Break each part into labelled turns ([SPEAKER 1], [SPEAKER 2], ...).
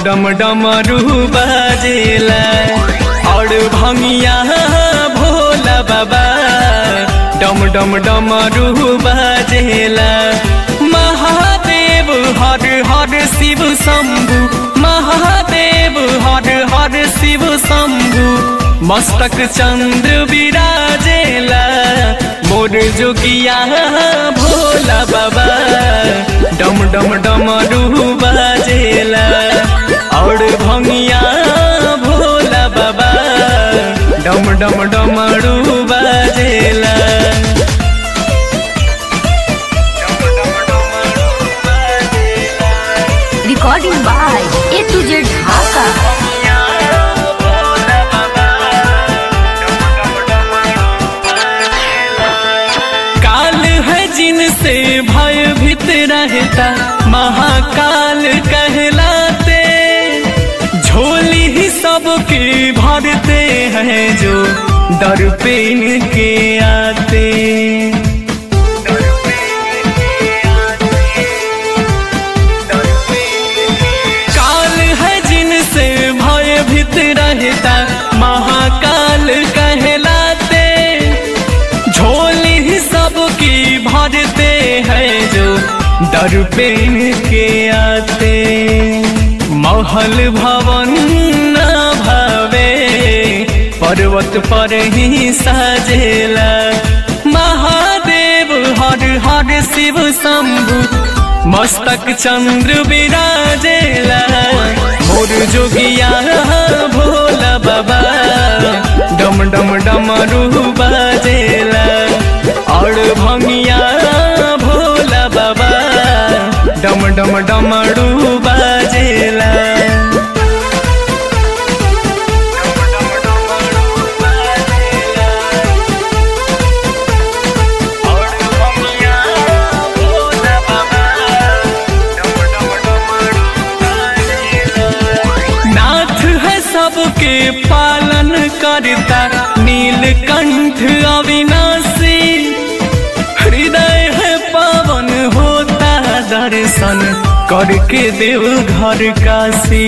[SPEAKER 1] डम डमरू बाजेला और भंगिया भोला बाबा डम डम डमरू बाजेला। महादेव हर हर शिव शंभु, महादेव हर हर शिव शंभु, मस्तक चंद्र विराजेला मोर जोगिया भोला बाबा डम डम डमरू बाजेला और भंगिया भोला बाबा डम डम डमरू बाजेला।
[SPEAKER 2] Recording by A to Z Dhaka.
[SPEAKER 1] काल है जिनसे भयभीत रहता महाकाल कहलाते, झोली ही सबकी भरते हैं जो दर पे इनके आते। काल है जिनसे भयभीत रहता महाकाल कहलाते, झोली ही सबकी भरते हैं जो दर पे इनके आते। महल भवन न भावे पर्वत पर ही साजेला, महादेव हर हर शिव शंभु, मस्तक चंद्र विराजेला मोर जोगिया भोला बाबा डम डम डमरू बाजेला और भंगिया भोला बाबा डम डम डमरू बाजेला। सबके पालन करता नीलकंठ अविनाशी, हृदय है पावन होता दर्शन करके देव घर काशी।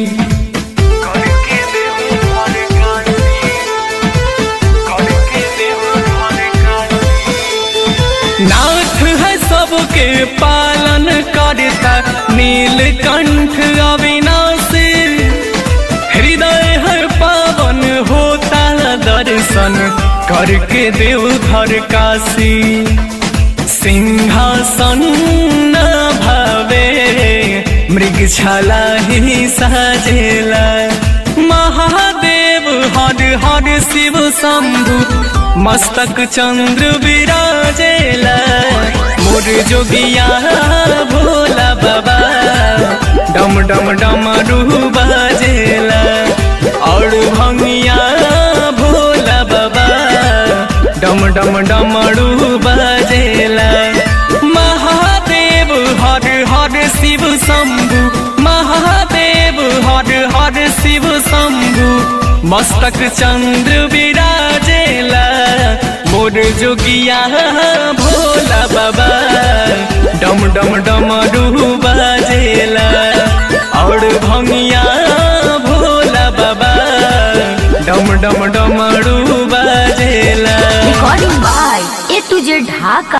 [SPEAKER 1] नाथ है सबके पालन करता नीलकंठ अविनाशी, हृदय है पावन होता दर्शन करके देव घर काशी। सिंहासन न भावे मृगशाला ही साजेला, महादेव हर हर शिव शंभु, मस्तक चंद्र विराजेला मोर जोगिया भोला बाबा डम डम डमरू बाजेला और भंगिया भोला बाबा डम डम डमरू बाजेला। महादेव हर हर शिव शंभु, महादेव हर हर शिव शंभु, मस्तक चंद्र विराजेला मोर जोगिया भोला बाबा डम डम डमरू बाजेला और भंगिया भोला बाबा डम डम डमरू बाजेला।
[SPEAKER 2] Recording by A to Z Dhaka.